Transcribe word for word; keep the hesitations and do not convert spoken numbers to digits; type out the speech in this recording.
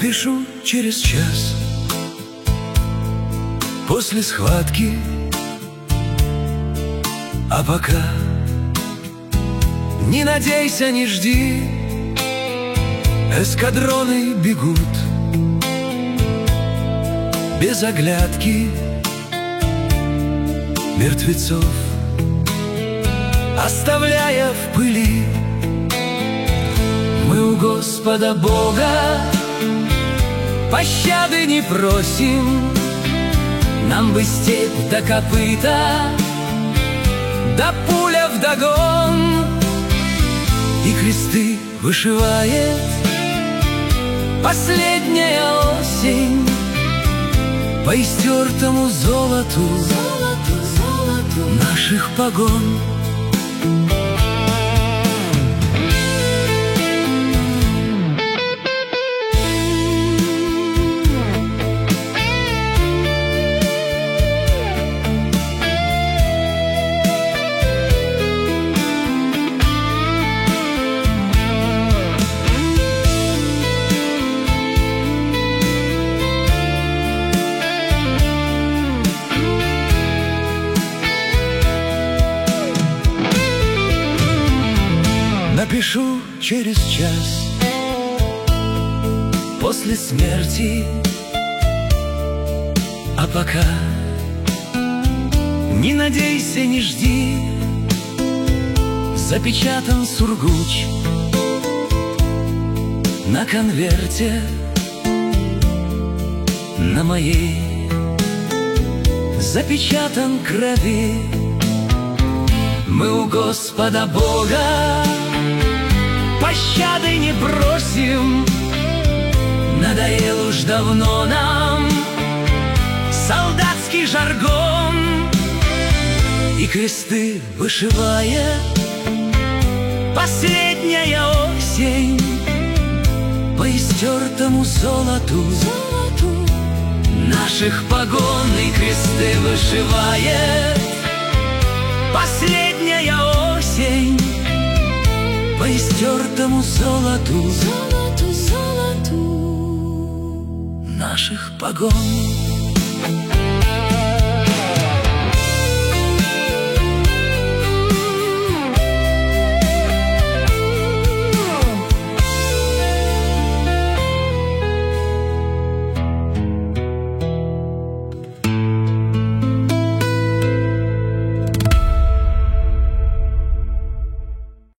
Напишу через час после схватки, а пока не надейся, не жди. Эскадроны бегут без оглядки мертвецов, оставляя в пыли. Мы у Господа Бога пощады не просим. Нам бы степь до копыта, да пуля вдогон. И кресты вышивает последняя осень по истертому золоту, золоту, золоту наших погон. Напишу через час после смерти, а пока не надейся, не жди. Запечатан сургуч на конверте на моей, запечатан крови. Мы у Господа Бога пощады не просим. Надоел уж давно нам солдатский жаргон. И кресты вышивает последняя осень по истертому золоту, золоту наших погон. И кресты вышивает последняя осень по истертому золоту, золоту, золоту наших погон.